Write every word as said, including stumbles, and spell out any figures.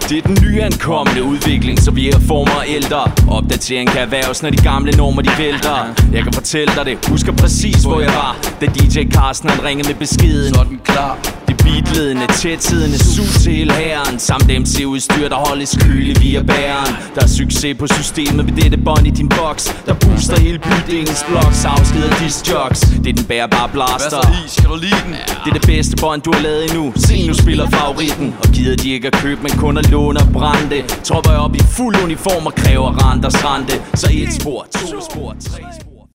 Det er den nyankomne udvikling, så vi er former ældre. Opdatering kan erhverves, når de gamle normer de vælter. Jeg kan fortælle dig det, husker præcis hvor jeg var, da D J Carsten han ringede med beskeden. Sådan klar. Det beatledende, tætsiddende sus til hele hæren, samt M C-udstyr, der holdes kølig via bæren. Der er succes på systemet med dette bånd i din boks, der booster hele bygningens bloks, afskeder disc-jocks. Det er den bærbare blaster. Hvad så i? Skal du lide den? Det er det bedste bånd du har lavet endnu. Se nu spiller favoritten. Og gider de ikke at købe, men kun at låne og brænde. Tropper jeg op i fuld uniform og kræver renters rente. Så et spor, to spor, tre spor.